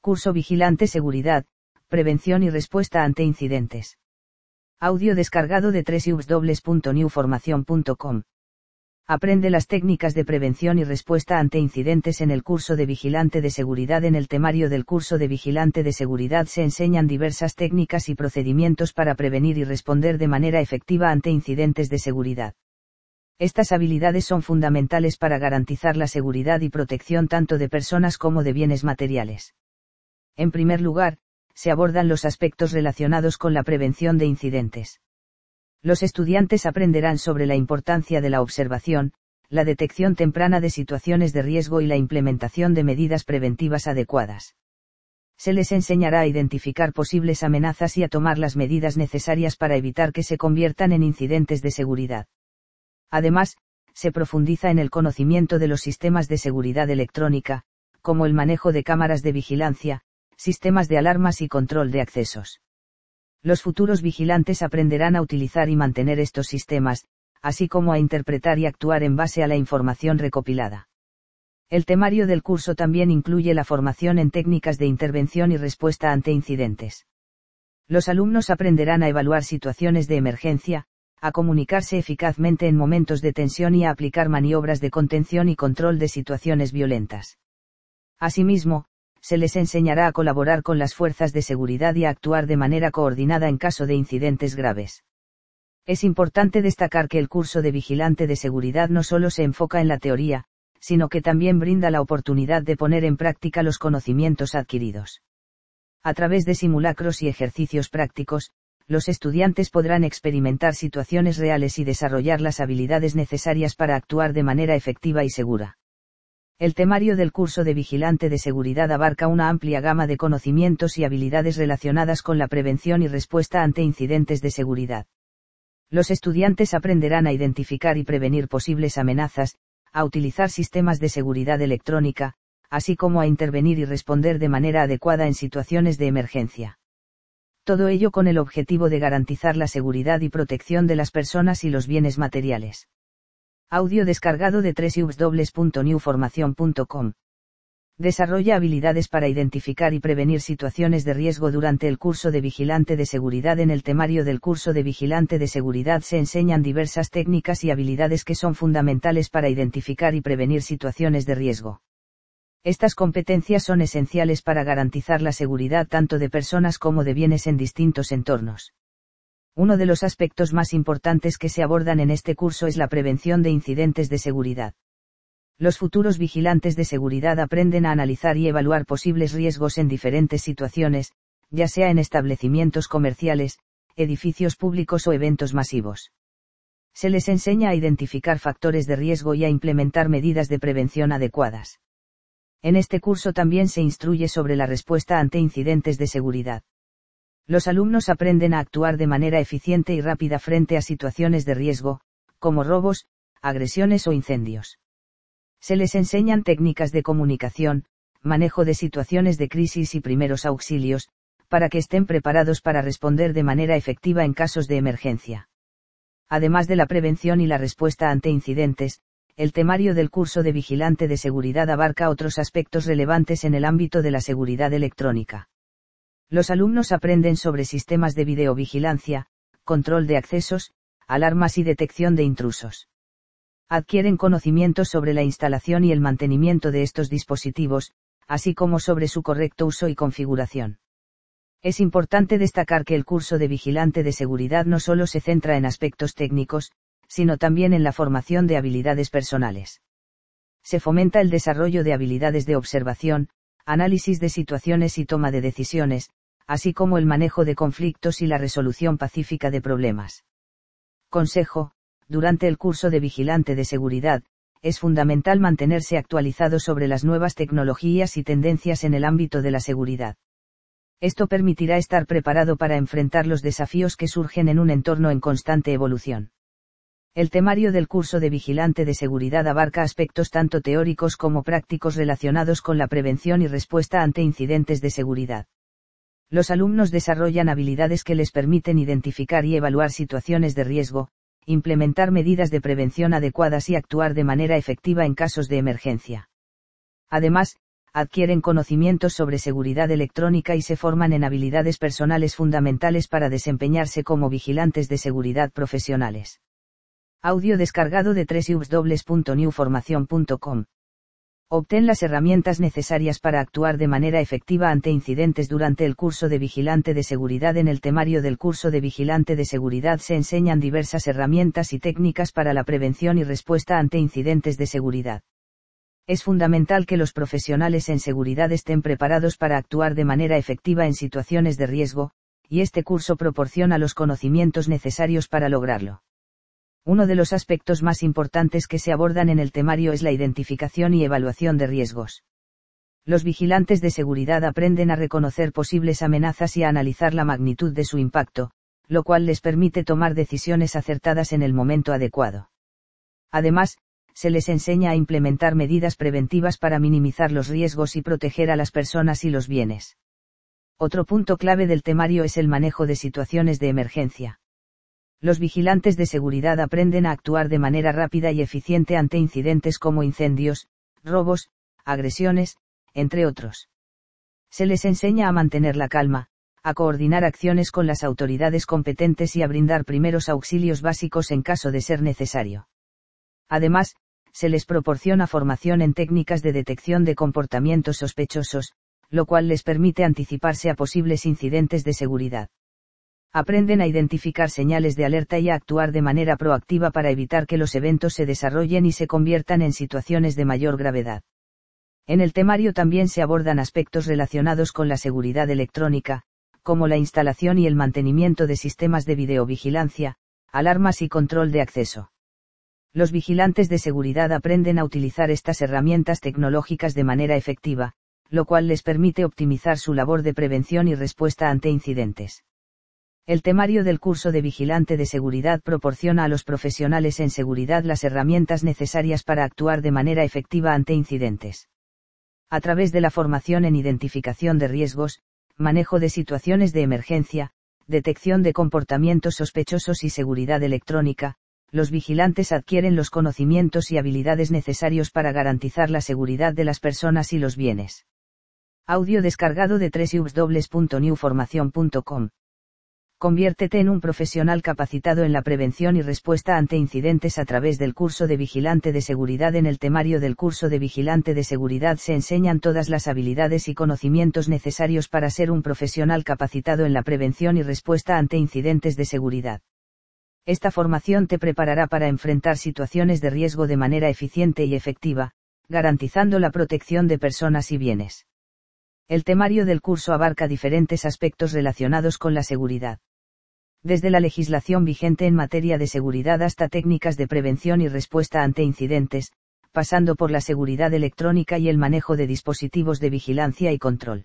Curso Vigilante Seguridad, Prevención y Respuesta ante Incidentes. Audio descargado de www.newformacion.com. Aprende las técnicas de prevención y respuesta ante incidentes en el curso de Vigilante de Seguridad. En el temario del curso de Vigilante de Seguridad se enseñan diversas técnicas y procedimientos para prevenir y responder de manera efectiva ante incidentes de seguridad. Estas habilidades son fundamentales para garantizar la seguridad y protección tanto de personas como de bienes materiales. En primer lugar, se abordan los aspectos relacionados con la prevención de incidentes. Los estudiantes aprenderán sobre la importancia de la observación, la detección temprana de situaciones de riesgo y la implementación de medidas preventivas adecuadas. Se les enseñará a identificar posibles amenazas y a tomar las medidas necesarias para evitar que se conviertan en incidentes de seguridad. Además, se profundiza en el conocimiento de los sistemas de seguridad electrónica, como el manejo de cámaras de vigilancia, sistemas de alarmas y control de accesos. Los futuros vigilantes aprenderán a utilizar y mantener estos sistemas, así como a interpretar y actuar en base a la información recopilada. El temario del curso también incluye la formación en técnicas de intervención y respuesta ante incidentes. Los alumnos aprenderán a evaluar situaciones de emergencia, a comunicarse eficazmente en momentos de tensión y a aplicar maniobras de contención y control de situaciones violentas. Asimismo, se les enseñará a colaborar con las fuerzas de seguridad y a actuar de manera coordinada en caso de incidentes graves. Es importante destacar que el curso de Vigilante de Seguridad no solo se enfoca en la teoría, sino que también brinda la oportunidad de poner en práctica los conocimientos adquiridos. A través de simulacros y ejercicios prácticos, los estudiantes podrán experimentar situaciones reales y desarrollar las habilidades necesarias para actuar de manera efectiva y segura. El temario del curso de Vigilante de Seguridad abarca una amplia gama de conocimientos y habilidades relacionadas con la prevención y respuesta ante incidentes de seguridad. Los estudiantes aprenderán a identificar y prevenir posibles amenazas, a utilizar sistemas de seguridad electrónica, así como a intervenir y responder de manera adecuada en situaciones de emergencia. Todo ello con el objetivo de garantizar la seguridad y protección de las personas y los bienes materiales. Audio descargado de www.newformacion.com. Desarrolla habilidades para identificar y prevenir situaciones de riesgo durante el curso de Vigilante de Seguridad. En el temario del curso de Vigilante de Seguridad se enseñan diversas técnicas y habilidades que son fundamentales para identificar y prevenir situaciones de riesgo. Estas competencias son esenciales para garantizar la seguridad tanto de personas como de bienes en distintos entornos. Uno de los aspectos más importantes que se abordan en este curso es la prevención de incidentes de seguridad. Los futuros vigilantes de seguridad aprenden a analizar y evaluar posibles riesgos en diferentes situaciones, ya sea en establecimientos comerciales, edificios públicos o eventos masivos. Se les enseña a identificar factores de riesgo y a implementar medidas de prevención adecuadas. En este curso también se instruye sobre la respuesta ante incidentes de seguridad. Los alumnos aprenden a actuar de manera eficiente y rápida frente a situaciones de riesgo, como robos, agresiones o incendios. Se les enseñan técnicas de comunicación, manejo de situaciones de crisis y primeros auxilios, para que estén preparados para responder de manera efectiva en casos de emergencia. Además de la prevención y la respuesta ante incidentes, el temario del curso de Vigilante de Seguridad abarca otros aspectos relevantes en el ámbito de la seguridad electrónica. Los alumnos aprenden sobre sistemas de videovigilancia, control de accesos, alarmas y detección de intrusos. Adquieren conocimientos sobre la instalación y el mantenimiento de estos dispositivos, así como sobre su correcto uso y configuración. Es importante destacar que el curso de Vigilante de Seguridad no solo se centra en aspectos técnicos, sino también en la formación de habilidades personales. Se fomenta el desarrollo de habilidades de observación, análisis de situaciones y toma de decisiones, así como el manejo de conflictos y la resolución pacífica de problemas. Consejo: durante el curso de Vigilante de Seguridad, es fundamental mantenerse actualizado sobre las nuevas tecnologías y tendencias en el ámbito de la seguridad. Esto permitirá estar preparado para enfrentar los desafíos que surgen en un entorno en constante evolución. El temario del curso de Vigilante de Seguridad abarca aspectos tanto teóricos como prácticos relacionados con la prevención y respuesta ante incidentes de seguridad. Los alumnos desarrollan habilidades que les permiten identificar y evaluar situaciones de riesgo, implementar medidas de prevención adecuadas y actuar de manera efectiva en casos de emergencia. Además, adquieren conocimientos sobre seguridad electrónica y se forman en habilidades personales fundamentales para desempeñarse como vigilantes de seguridad profesionales. Audio descargado de www.newformacion.com. Obtén las herramientas necesarias para actuar de manera efectiva ante incidentes durante el curso de Vigilante de Seguridad. En el temario del curso de Vigilante de Seguridad se enseñan diversas herramientas y técnicas para la prevención y respuesta ante incidentes de seguridad. Es fundamental que los profesionales en seguridad estén preparados para actuar de manera efectiva en situaciones de riesgo, y este curso proporciona los conocimientos necesarios para lograrlo. Uno de los aspectos más importantes que se abordan en el temario es la identificación y evaluación de riesgos. Los vigilantes de seguridad aprenden a reconocer posibles amenazas y a analizar la magnitud de su impacto, lo cual les permite tomar decisiones acertadas en el momento adecuado. Además, se les enseña a implementar medidas preventivas para minimizar los riesgos y proteger a las personas y los bienes. Otro punto clave del temario es el manejo de situaciones de emergencia. Los vigilantes de seguridad aprenden a actuar de manera rápida y eficiente ante incidentes como incendios, robos, agresiones, entre otros. Se les enseña a mantener la calma, a coordinar acciones con las autoridades competentes y a brindar primeros auxilios básicos en caso de ser necesario. Además, se les proporciona formación en técnicas de detección de comportamientos sospechosos, lo cual les permite anticiparse a posibles incidentes de seguridad. Aprenden a identificar señales de alerta y a actuar de manera proactiva para evitar que los eventos se desarrollen y se conviertan en situaciones de mayor gravedad. En el temario también se abordan aspectos relacionados con la seguridad electrónica, como la instalación y el mantenimiento de sistemas de videovigilancia, alarmas y control de acceso. Los vigilantes de seguridad aprenden a utilizar estas herramientas tecnológicas de manera efectiva, lo cual les permite optimizar su labor de prevención y respuesta ante incidentes. El temario del curso de Vigilante de Seguridad proporciona a los profesionales en seguridad las herramientas necesarias para actuar de manera efectiva ante incidentes. A través de la formación en identificación de riesgos, manejo de situaciones de emergencia, detección de comportamientos sospechosos y seguridad electrónica, los vigilantes adquieren los conocimientos y habilidades necesarios para garantizar la seguridad de las personas y los bienes. Audio descargado de www.newformacion.com. Conviértete en un profesional capacitado en la prevención y respuesta ante incidentes a través del curso de Vigilante de Seguridad. En el temario del curso de Vigilante de Seguridad se enseñan todas las habilidades y conocimientos necesarios para ser un profesional capacitado en la prevención y respuesta ante incidentes de seguridad. Esta formación te preparará para enfrentar situaciones de riesgo de manera eficiente y efectiva, garantizando la protección de personas y bienes. El temario del curso abarca diferentes aspectos relacionados con la seguridad. Desde la legislación vigente en materia de seguridad hasta técnicas de prevención y respuesta ante incidentes, pasando por la seguridad electrónica y el manejo de dispositivos de vigilancia y control.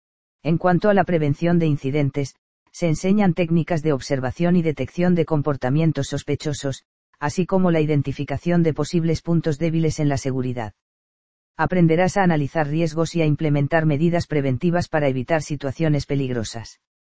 En cuanto a la prevención de incidentes, se enseñan técnicas de observación y detección de comportamientos sospechosos, así como la identificación de posibles puntos débiles en la seguridad. Aprenderás a analizar riesgos y a implementar medidas preventivas para evitar situaciones peligrosas.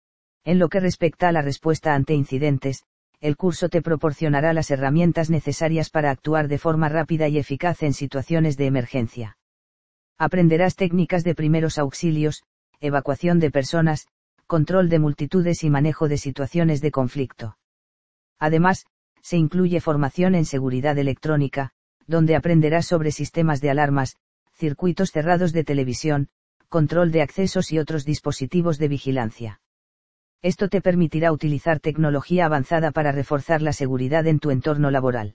En lo que respecta a la respuesta ante incidentes, el curso te proporcionará las herramientas necesarias para actuar de forma rápida y eficaz en situaciones de emergencia. Aprenderás técnicas de primeros auxilios, evacuación de personas, control de multitudes y manejo de situaciones de conflicto. Además, se incluye formación en seguridad electrónica, donde aprenderás sobre sistemas de alarmas, circuitos cerrados de televisión, control de accesos y otros dispositivos de vigilancia. Esto te permitirá utilizar tecnología avanzada para reforzar la seguridad en tu entorno laboral.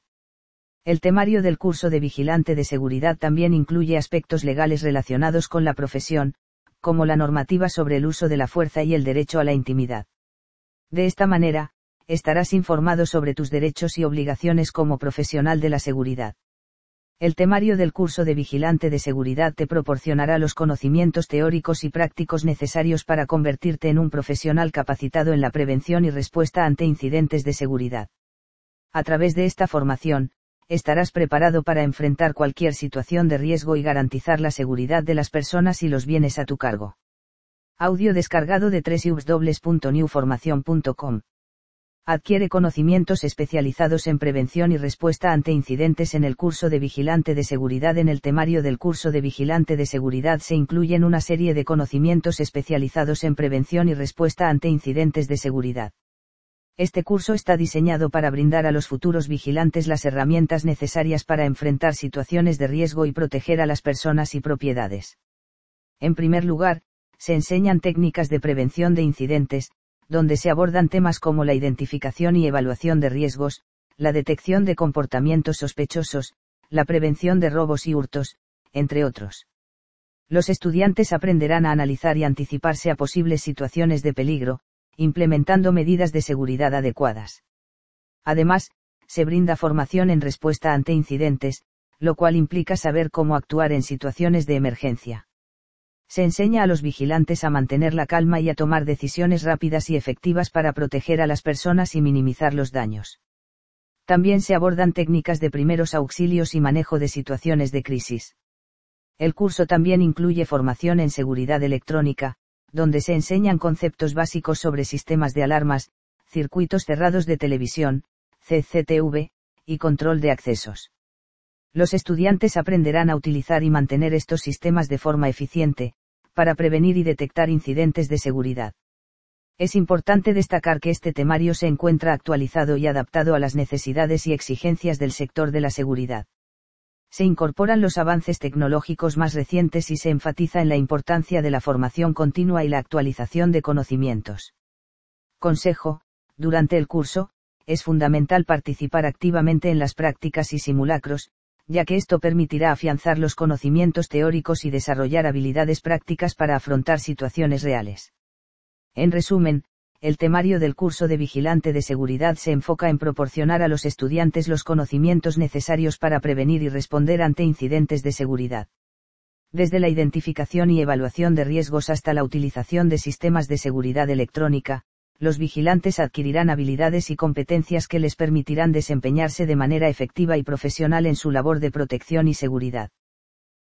El temario del curso de Vigilante de Seguridad también incluye aspectos legales relacionados con la profesión, como la normativa sobre el uso de la fuerza y el derecho a la intimidad. De esta manera, estarás informado sobre tus derechos y obligaciones como profesional de la seguridad. El temario del curso de Vigilante de Seguridad te proporcionará los conocimientos teóricos y prácticos necesarios para convertirte en un profesional capacitado en la prevención y respuesta ante incidentes de seguridad. A través de esta formación, estarás preparado para enfrentar cualquier situación de riesgo y garantizar la seguridad de las personas y los bienes a tu cargo. Audio descargado de www.newformacion.com. Adquiere conocimientos especializados en prevención y respuesta ante incidentes en el curso de Vigilante de Seguridad. En el temario del curso de Vigilante de Seguridad se incluyen una serie de conocimientos especializados en prevención y respuesta ante incidentes de seguridad. Este curso está diseñado para brindar a los futuros vigilantes las herramientas necesarias para enfrentar situaciones de riesgo y proteger a las personas y propiedades. En primer lugar, se enseñan técnicas de prevención de incidentes, donde se abordan temas como la identificación y evaluación de riesgos, la detección de comportamientos sospechosos, la prevención de robos y hurtos, entre otros. Los estudiantes aprenderán a analizar y anticiparse a posibles situaciones de peligro, implementando medidas de seguridad adecuadas. Además, se brinda formación en respuesta ante incidentes, lo cual implica saber cómo actuar en situaciones de emergencia. Se enseña a los vigilantes a mantener la calma y a tomar decisiones rápidas y efectivas para proteger a las personas y minimizar los daños. También se abordan técnicas de primeros auxilios y manejo de situaciones de crisis. El curso también incluye formación en seguridad electrónica, donde se enseñan conceptos básicos sobre sistemas de alarmas, circuitos cerrados de televisión, CCTV, y control de accesos. Los estudiantes aprenderán a utilizar y mantener estos sistemas de forma eficiente, para prevenir y detectar incidentes de seguridad. Es importante destacar que este temario se encuentra actualizado y adaptado a las necesidades y exigencias del sector de la seguridad. Se incorporan los avances tecnológicos más recientes y se enfatiza en la importancia de la formación continua y la actualización de conocimientos. Consejo: durante el curso, es fundamental participar activamente en las prácticas y simulacros, ya que esto permitirá afianzar los conocimientos teóricos y desarrollar habilidades prácticas para afrontar situaciones reales. En resumen, el temario del curso de Vigilante de Seguridad se enfoca en proporcionar a los estudiantes los conocimientos necesarios para prevenir y responder ante incidentes de seguridad. Desde la identificación y evaluación de riesgos hasta la utilización de sistemas de seguridad electrónica, los vigilantes adquirirán habilidades y competencias que les permitirán desempeñarse de manera efectiva y profesional en su labor de protección y seguridad.